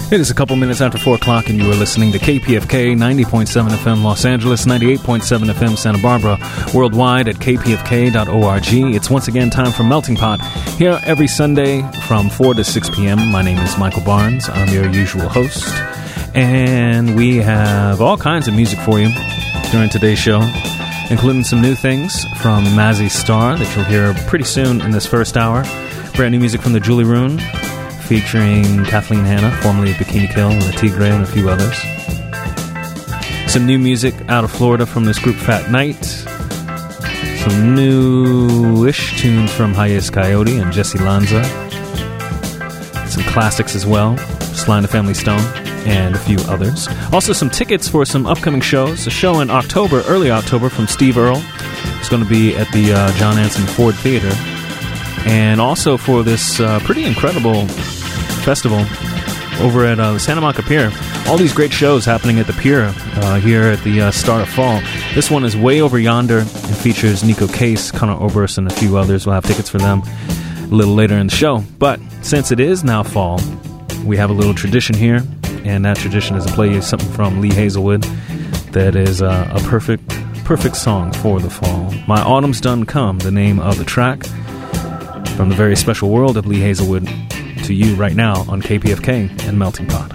It is a couple minutes after 4 o'clock, and you are listening to KPFK 90.7 FM Los Angeles, 98.7 FM Santa Barbara, worldwide at kpfk.org. It's once again time for Melting Pot, here every Sunday from 4 to 6 p.m. My name is Michael Barnes. I'm your usual host, and we have all kinds of music for you during today's show, including some new things from Mazzy Star that you'll hear pretty soon in this first hour. Brand new music from the Julie Rune, featuring Kathleen Hanna, formerly of Bikini Kill, and the Tigre, and a few others. Some new music out of Florida from this group Fat Night. Some new-ish tunes from Hiatus Coyote and Jesse Lanza. Some classics as well, Sly and the Family Stone, and a few others. Also some tickets for some upcoming shows. A show in October, early October, from Steve Earle. It's going to be at the John Anson Ford Theater. And also for this pretty incredible festival over at the Santa Monica Pier. All these great shows happening at the pier here at the start of fall. This one is Way Over Yonder and features Nico Case, Conor Oberst, and a few others. We'll have tickets for them a little later in the show. But since it is now fall, we have a little tradition here, and that tradition is to play something from Lee Hazelwood that is a perfect song for the fall. My Autumn's Done Come, the name of the track, from the very special world of Lee Hazelwood to you right now on KPFK and Melting Pot.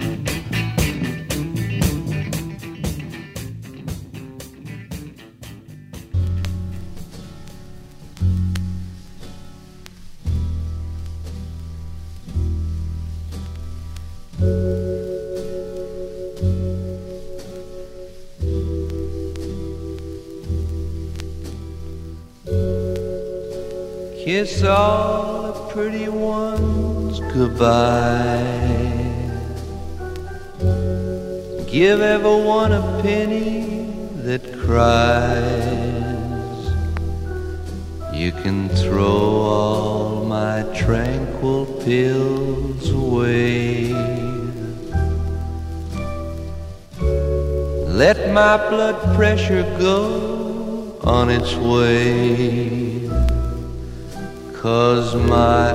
Kiss all the pretty ones goodbye. Give everyone a penny that cries. You can throw all my tranquil pills away. Let my blood pressure go on its way. 'Cause my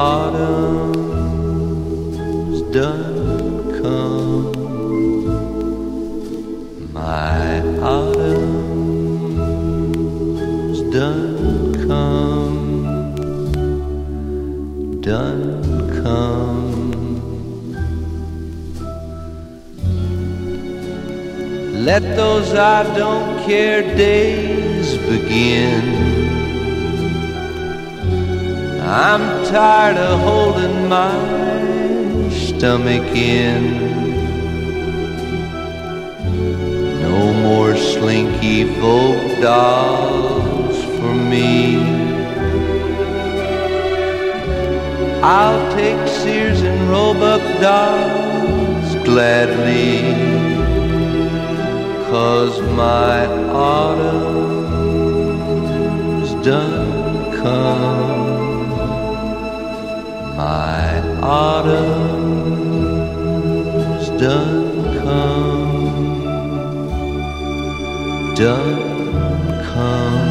autumn's done come. My autumn's done come. Done come. Let those I don't care days begin. I'm tired of holding my stomach in. No more slinky Vogue dolls for me. I'll take Sears and Roebuck dolls gladly. 'Cause my autumn's done come. My autumn's done come. Done come.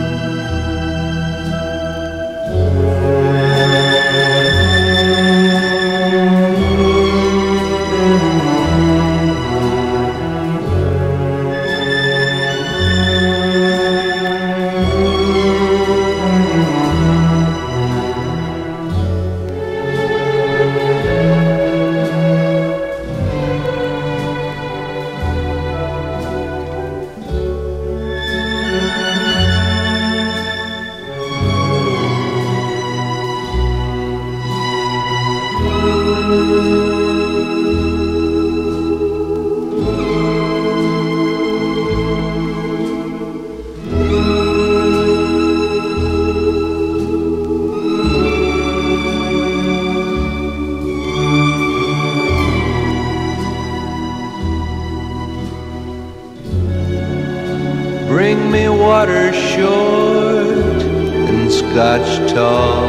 Bring me water short and scotch tall.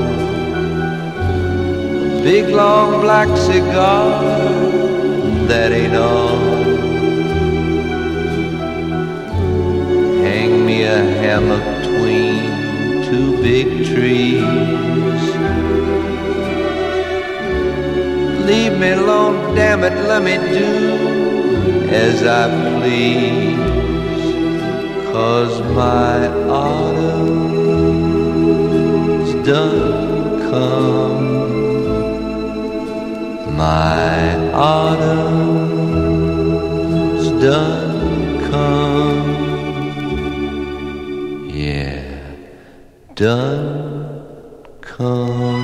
A big long black cigar, that ain't all. Hang me a hammock between two big trees. leave me alone, damn it, let me do as I please. 'Cause my autumn's done come. My autumn's done come. Yeah, done come.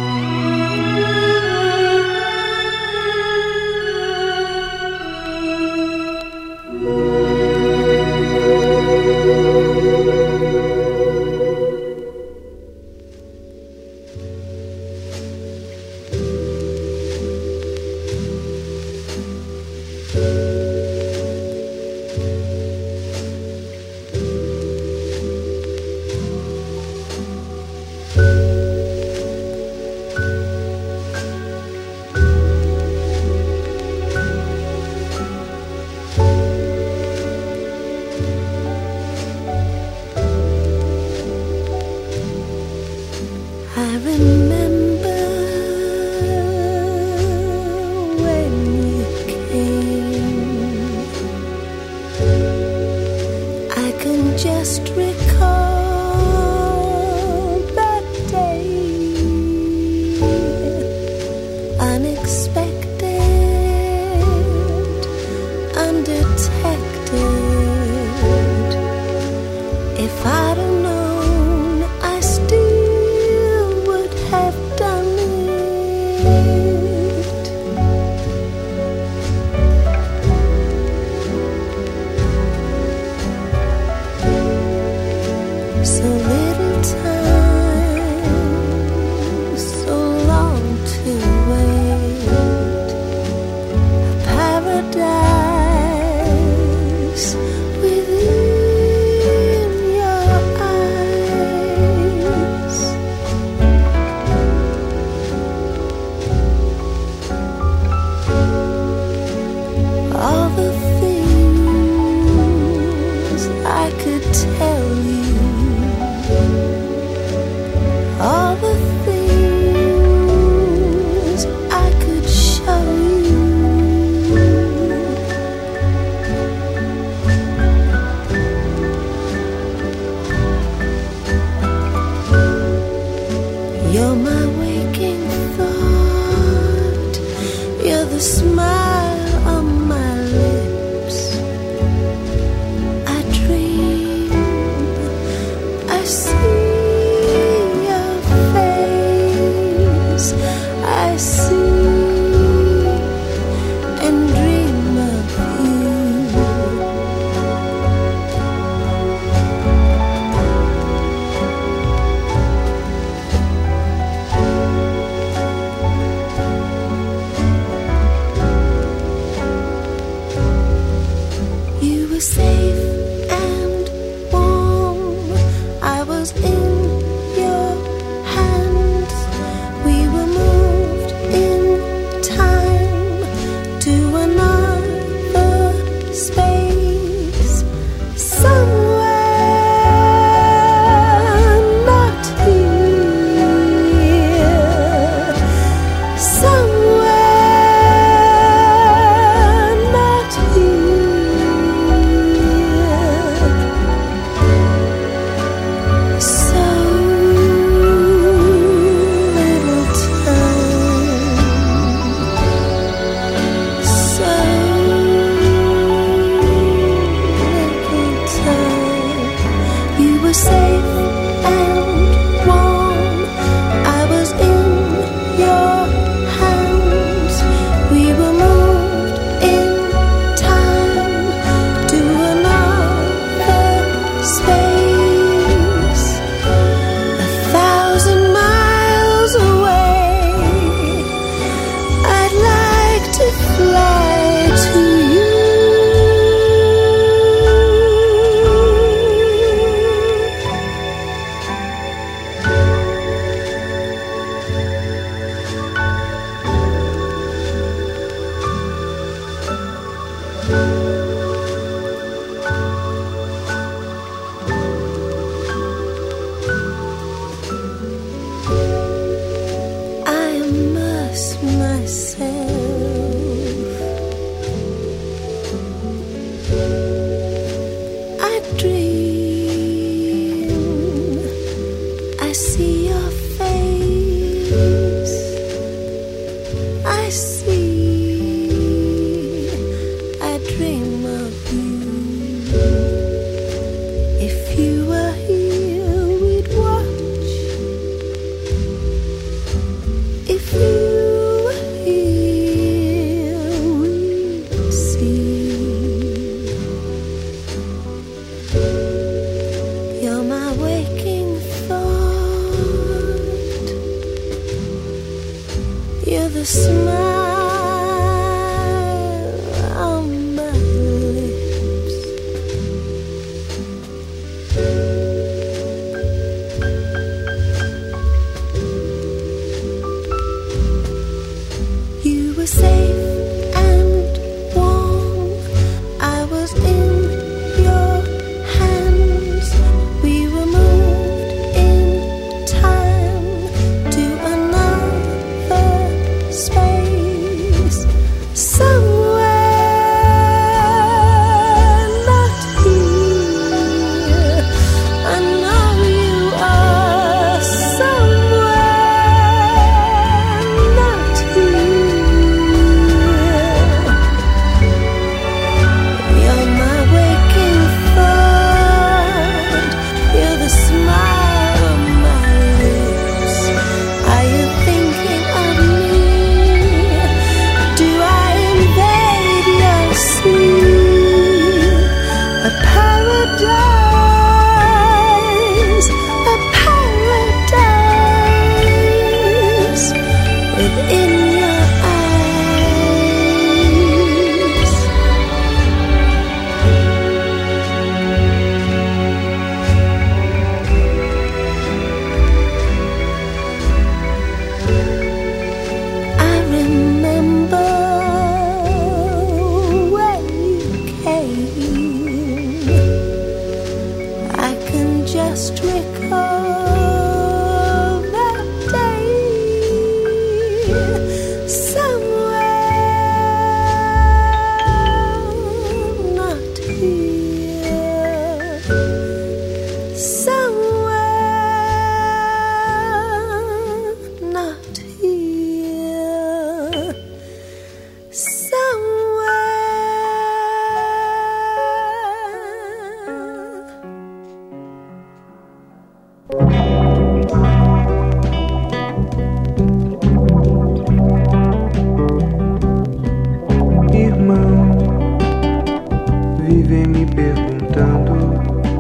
Irmão, vivem me perguntando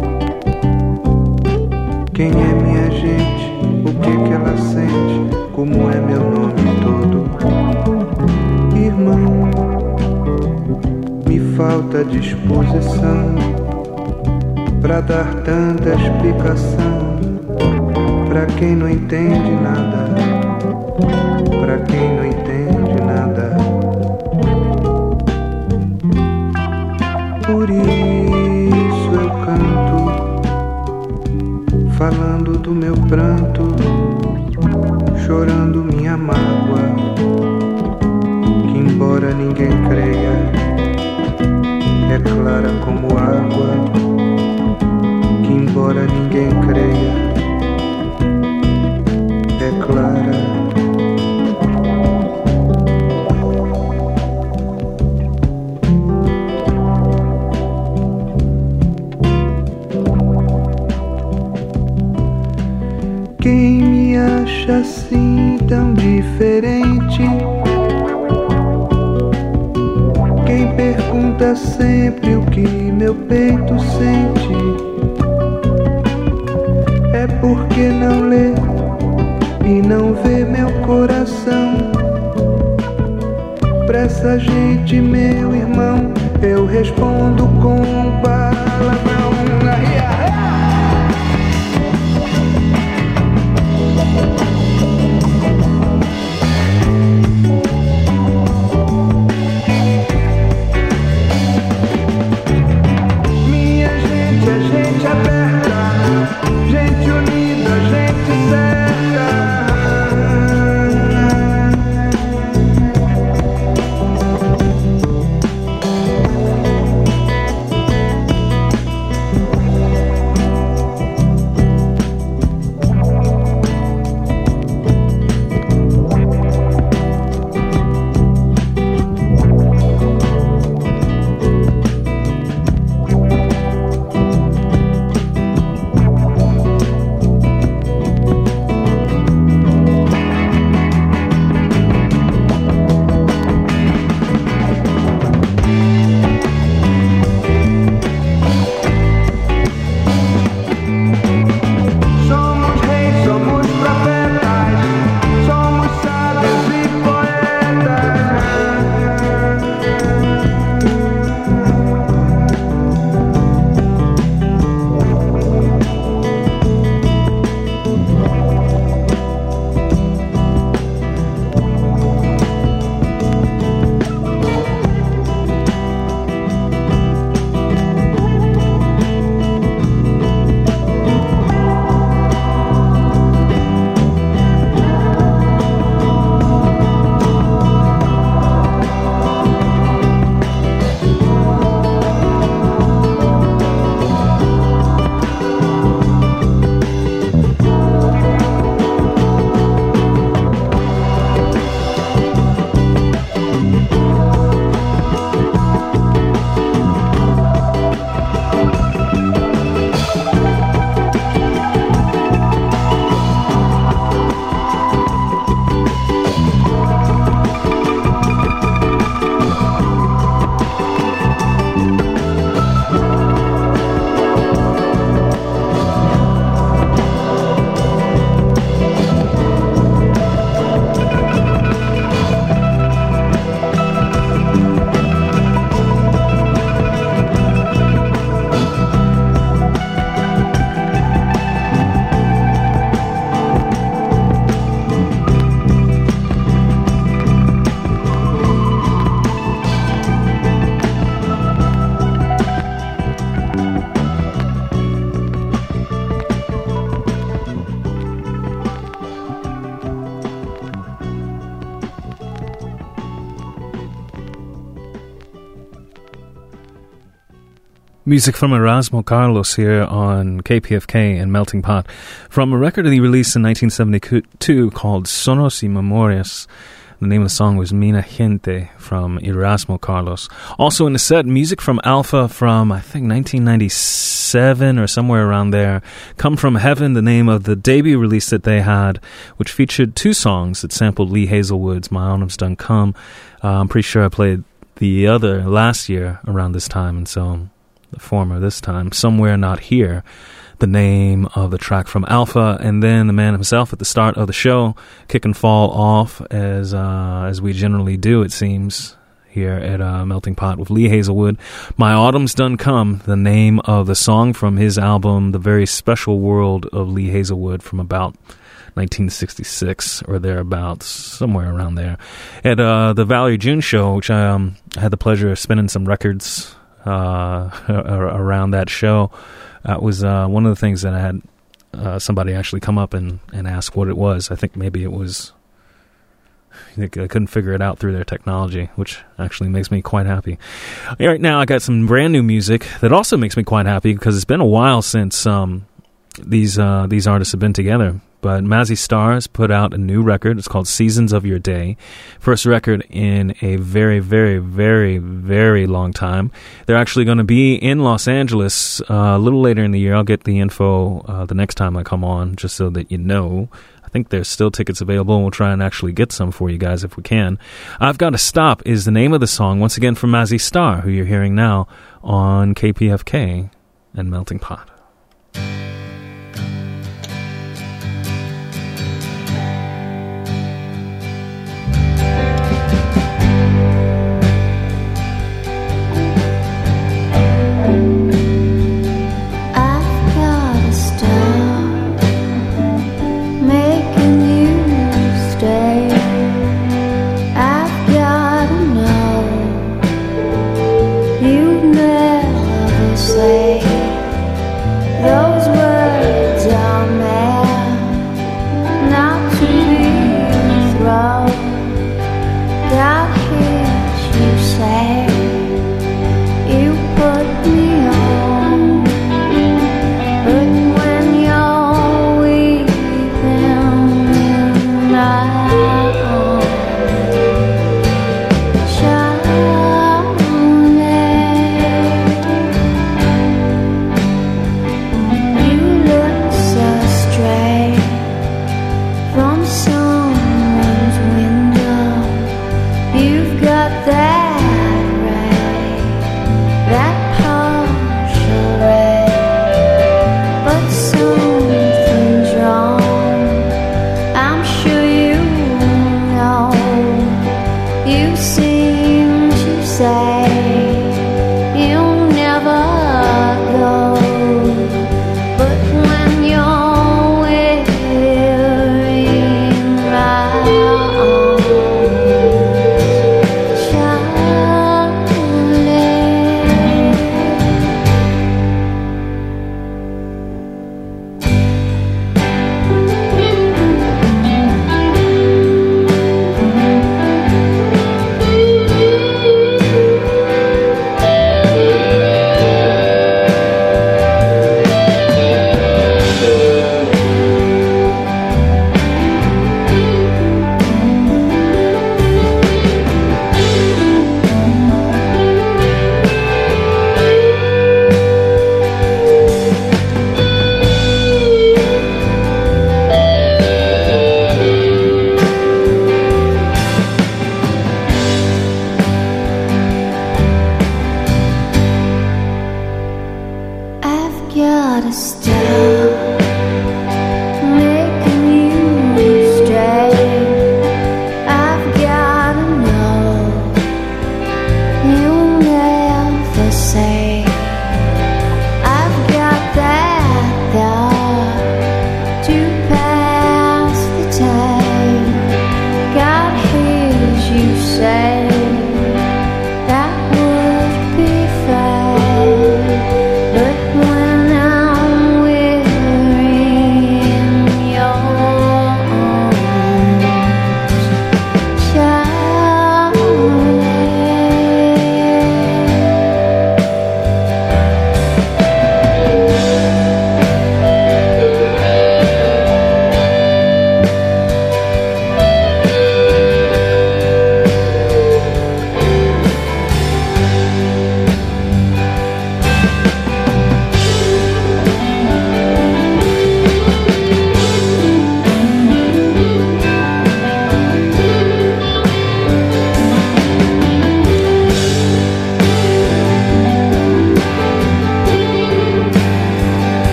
quem é minha gente, o que ela sente, como é meu nome todo. Irmão, me falta disposição pra dar tanta explicação pra quem não entende nada, pra quem não entende nada. Por isso eu canto, falando do meu pranto, chorando minha mágoa, que embora ninguém creia, é clara como água, que embora ninguém creia, é clara. Quem me acha assim tão diferente? Quem pergunta sempre o que meu peito sente? É porque não lê e não vê meu coração. Pra essa gente, meu irmão, eu respondo com palavrão. Minha gente é gente aberta, gente unida, gente certa. Music from Erasmo Carlos here on KPFK and Melting Pot from a record that he released in 1972 called Sonos y Memorias. The name of the song was Mina Gente from Erasmo Carlos. Also in the set, music from Alpha from, I think, 1997 or somewhere around there. Come From Heaven, the name of the debut release that they had, which featured two songs that sampled Lee Hazelwood's My Autumn's Done Come. I'm pretty sure I played the other last year around this time, and so the former this time, Somewhere Not Here, the name of the track from Alpha, and then the man himself at the start of the show, kick and fall off as we generally do, it seems, here at Melting Pot with Lee Hazelwood. My Autumn's Done Come, the name of the song from his album, The Very Special World of Lee Hazelwood, from about 1966 or thereabouts, somewhere around there. At the Valerie June show, which I had the pleasure of spinning some records around that show, that was one of the things that I had somebody actually come up and ask what it was. I think maybe it was, I couldn't figure it out through their technology, which actually makes me quite happy. Right now I got some brand new music that also makes me quite happy, because it's been a while since these artists have been together. But Mazzy Stars put out a new record. It's called Seasons of Your Day. First record in a very, very, very, very long time. They're actually going to be in Los Angeles a little later in the year. I'll get the info the next time I come on, just so that you know. I think there's still tickets available, and we'll try and actually get some for you guys if we can. I've Got to Stop is the name of the song, once again from Mazzy Star, who you're hearing now on KPFK and Melting Pot.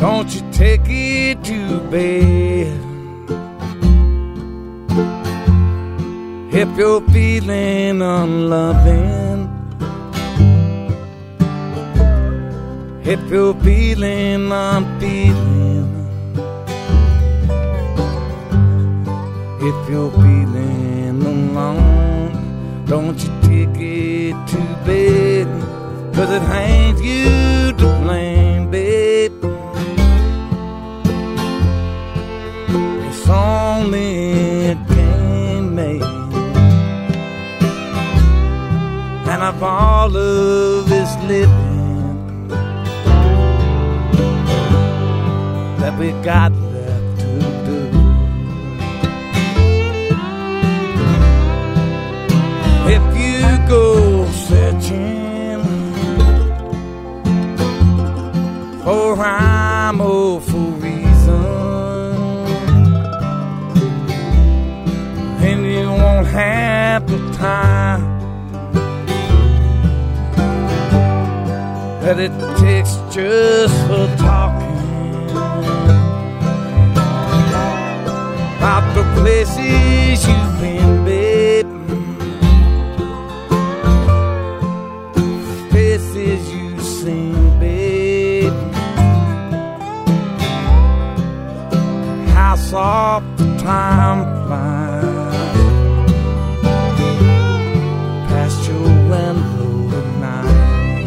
Don't you take it to bed if you're feeling unloving, if you're feeling unfeeling, if you're feeling alone, don't you take it to bed, 'cause it ain't you to blame, babe. It's only a game made, and of all of this living that we got left to do. If you go searching for rhyme or for reason, and you won't have the time that it takes just for talking about the places you've been, babe, places you've seen, babe, how soft the time flies past your window at night,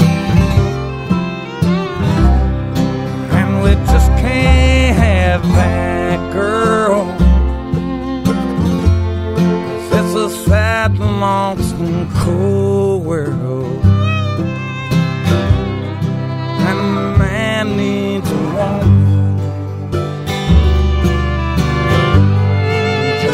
and we just can't have that, girl. It's a sad, lonesome, cold world, and a man needs a woman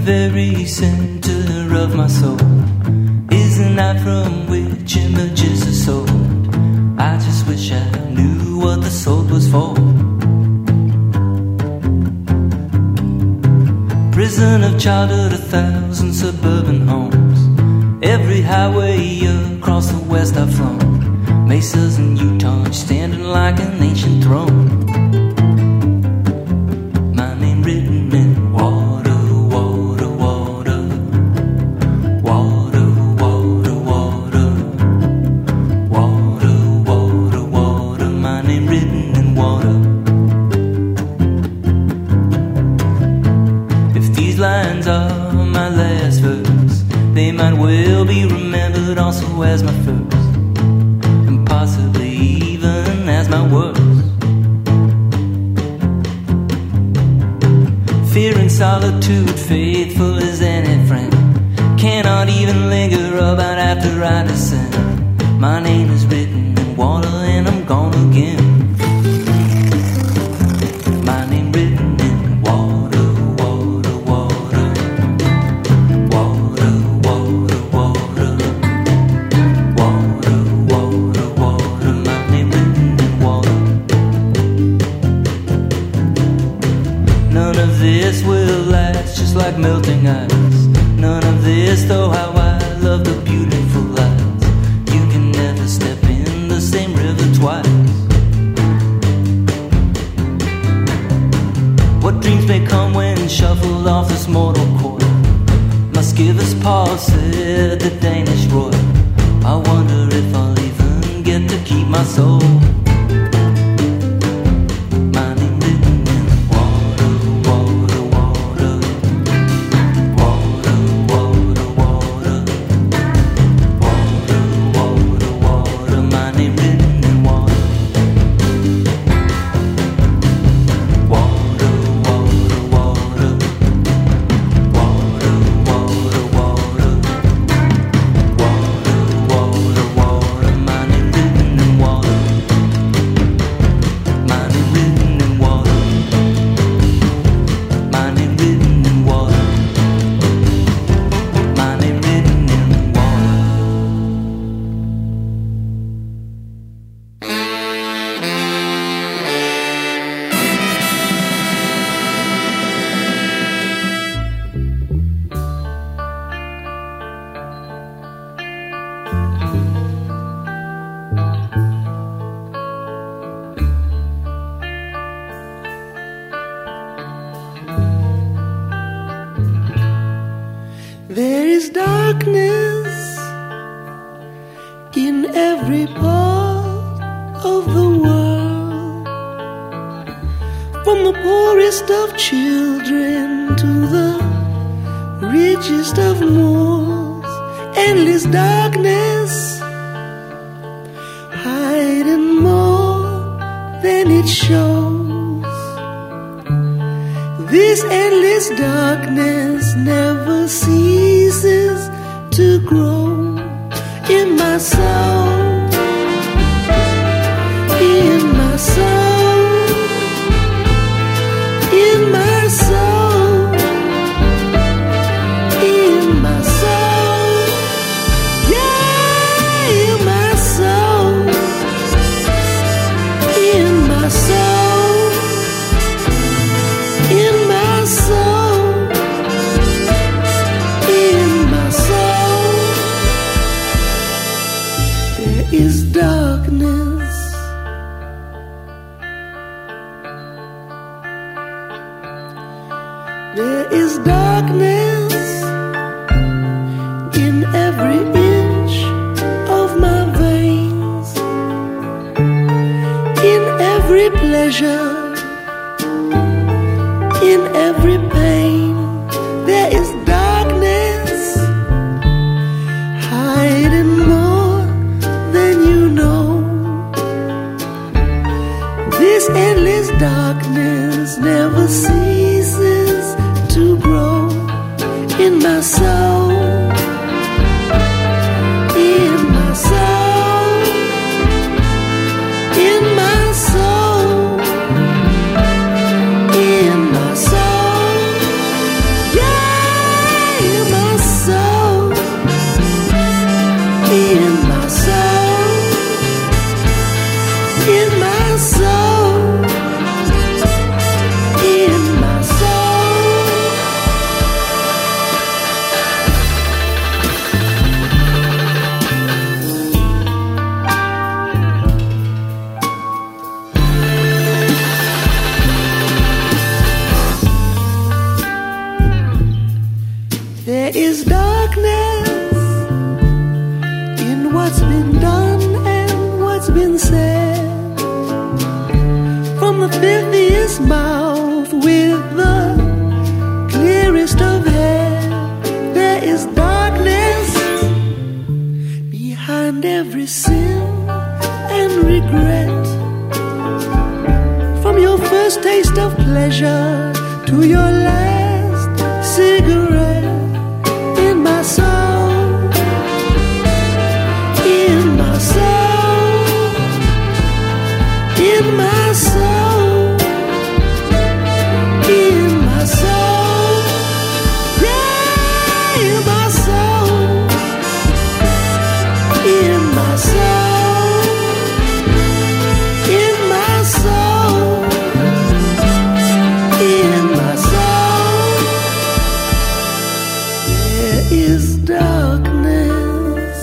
very center of my soul is the night from which emerges the soul. I just wish I knew what the soul was for. Prison of childhood, 1,000 suburban homes. Every highway across the west I've flown. Mesas in Utah standing like an ancient throne. My name written in water, water, water. Water, water, water. Water, water, water. My name written in water. If these lines are my last verse, they might well be remembered also as my first, and possibly even as my worst. Fear and solitude, faithful as any friend, cannot even linger about after I descend. My name is written in water and I'm gone again. My name written in water, water, water. Water, water, water. Water, water, water. My name written in water. None of this will last, just like melting ice. None of this, though how I love the beautiful lights. You can never step in the same river twice. What dreams may come when shuffled off this mortal coil must give us pause, said the Danish royal. I wonder if I'll even get to keep my soul. My name written in water, water, water. Water, water, water. Water, water, water. My name written in water. Water, water, water. Water, water, water. Water, water, water. My name written in water. My name written in water. My name written in water. My name written in water. There is darkness in every part of the world, from the poorest of children to the richest of moors. Endless darkness, hiding more than it shows. This endless darkness never ceases to grow in my soul, in my soul, in my soul, in my soul, yeah, in my soul, in my soul, in my soul, in my soul. There is darkness. There is darkness in every inch of my veins, in every pleasure, in every pain. There is darkness, hiding more than you know. This endless darkness never ceases to grow in my soul, in my soul, in my soul, in my soul, yeah. There is darkness in what's been done and what's been said. From the filthiest mouth with the clearest of head, there is darkness behind every sin and regret. From your first taste of pleasure to your last cigarette, in my soul, in my soul, in my soul, in my soul, yeah, in my soul, in my soul, in my soul, in my soul, there is darkness.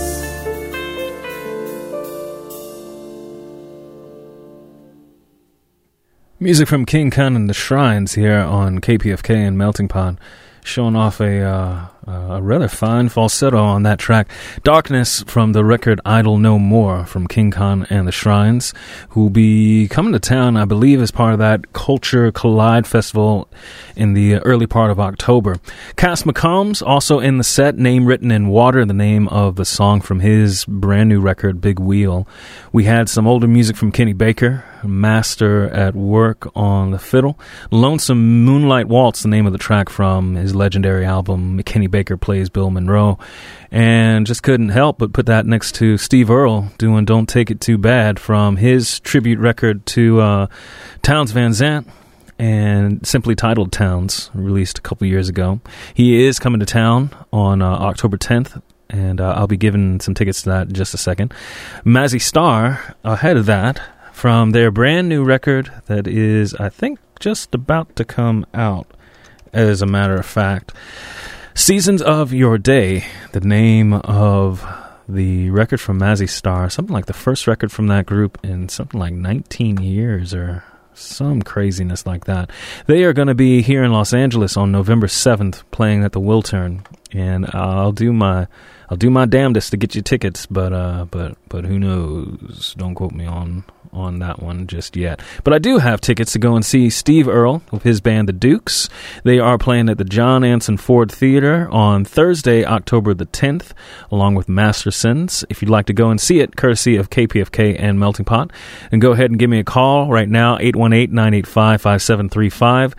Music from King Khan and the Shrines here on KPFK and Melting Pot, showing off a rather fine falsetto on that track. Darkness from the record Idle No More from King Khan and the Shrines, who will be coming to town, I believe, as part of that Culture Collide Festival in the early part of October. Cass McCombs also in the set, Name Written in Water, the name of the song from his brand new record, Big Wheel. We had some older music from Kenny Baker, master at work on the fiddle. Lonesome Moonlight Waltz, the name of the track from his legendary album, Kenny Baker Plays Bill Monroe. And just couldn't help but put that next to Steve Earle doing Don't Take It Too Bad from his tribute record to Townes Van Zandt, and simply titled Townes, released a couple years ago. He is coming to town on October 10th, and I'll be giving some tickets to that in just a second. Mazzy Star, ahead of that, from their brand new record that is, I think, just about to come out, as a matter of fact. Seasons of Your Day, the name of the record from Mazzy Star, something like the first record from that group in something like 19 years or some craziness like that. They are going to be here in Los Angeles on November 7th playing at the Wiltern, and I'll do my damnedest to get you tickets, but who knows? Don't quote me on that one just yet. But I do have tickets to go and see Steve Earle with his band The Dukes. They are playing at the John Anson Ford Theater on Thursday, October the 10th, along with Mastersons. If you'd like to go and see it, courtesy of KPFK and Melting Pot, and go ahead and give me a call right now, 818-985-5735.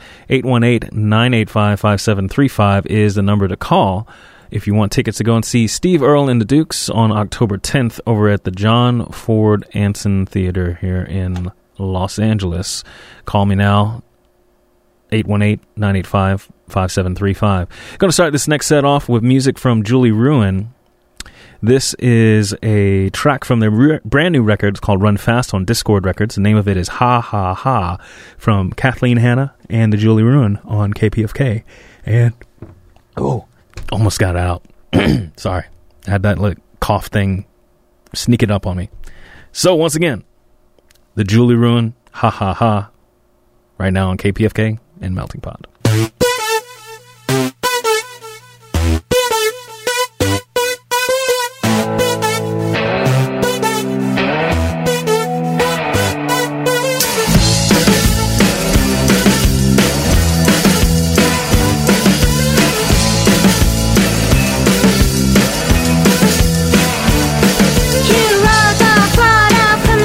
818-985-5735 is the number to call if you want tickets to go and see Steve Earle and the Dukes on October 10th over at the John Ford Anson Theater here in Los Angeles. Call me now, 818-985-5735. Going to start this next set off with music from Julie Ruin. This is a track from their brand new record. It's called Run Fast on Discord Records. The name of it is Ha Ha Ha from Kathleen Hanna and the Julie Ruin on KPFK. And, almost got it out. Sorry. I had that cough thing sneaking up on me. So, once again, the Julie Ruin, Ha Ha Ha, right now on KPFK and Melting Pot.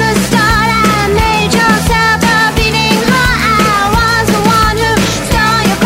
Stole your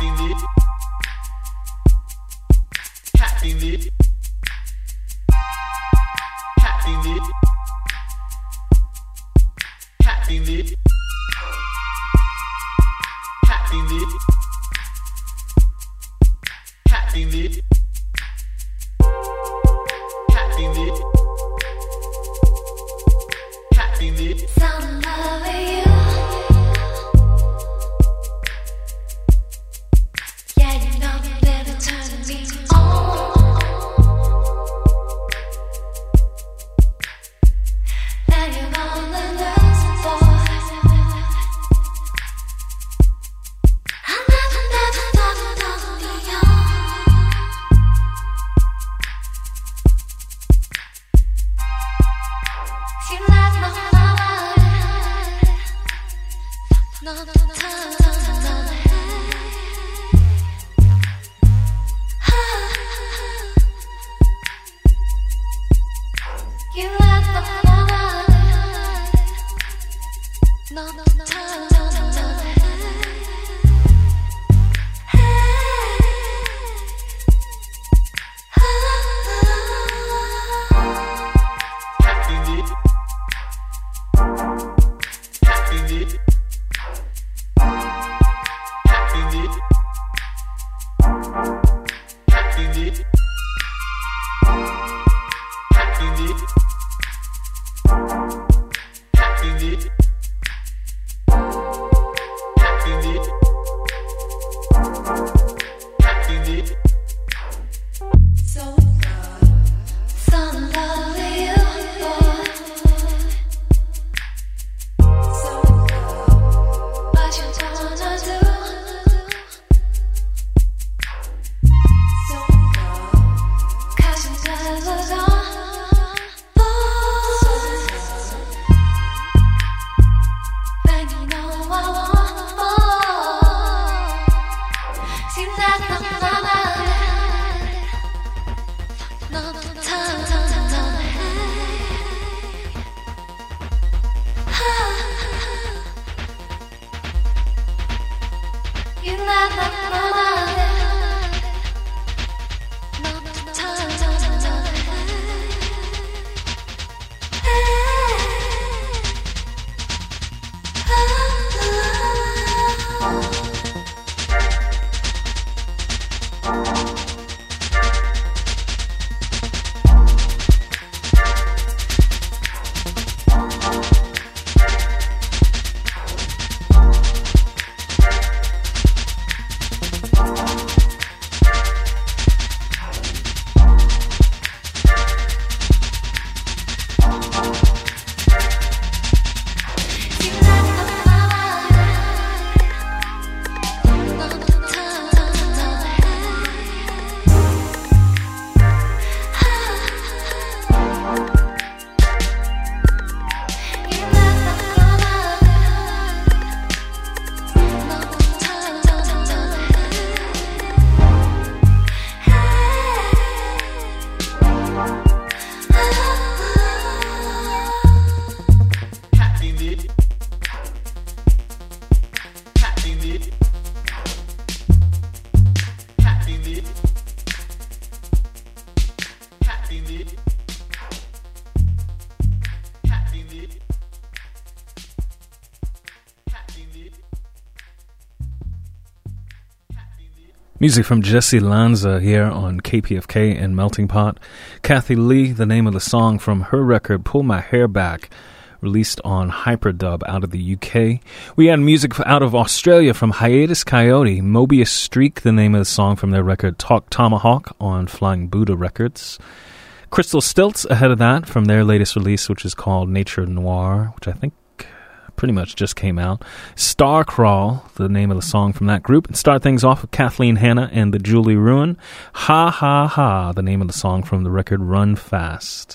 Music from Jesse Lanza here on KPFK and Melting Pot. Kathy Lee, the name of the song from her record, Pull My Hair Back, released on Hyperdub out of the UK. We had music out of Australia from Hiatus Coyote, Mobius Streak, the name of the song from their record Talk Tomahawk on Flying Buddha Records. Crystal Stilts ahead of that from their latest release, which is called Nature Noir, which I think pretty much just came out. Star Crawl, the name of the song from that group. And start things off with Kathleen Hanna and the Julie Ruin. Ha Ha Ha, the name of the song from the record Run Fast.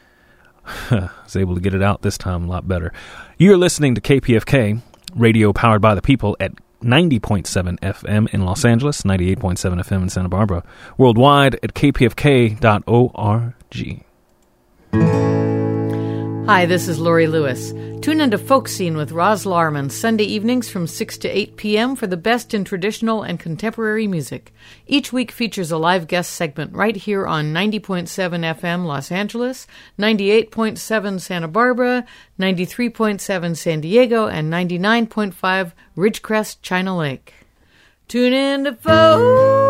I was able to get it out this time a lot better. You're listening to KPFK, radio powered by the people at 90.7 FM in Los Angeles, 98.7 FM in Santa Barbara. Worldwide at kpfk.org. Hi, this is Lori Lewis. Tune into Folk Scene with Roz Larman Sunday evenings from 6 to 8 p.m. for the best in traditional and contemporary music. Each week features a live guest segment right here on 90.7 FM Los Angeles, 98.7 Santa Barbara, 93.7 San Diego, and 99.5 Ridgecrest, China Lake. Tune in to Folk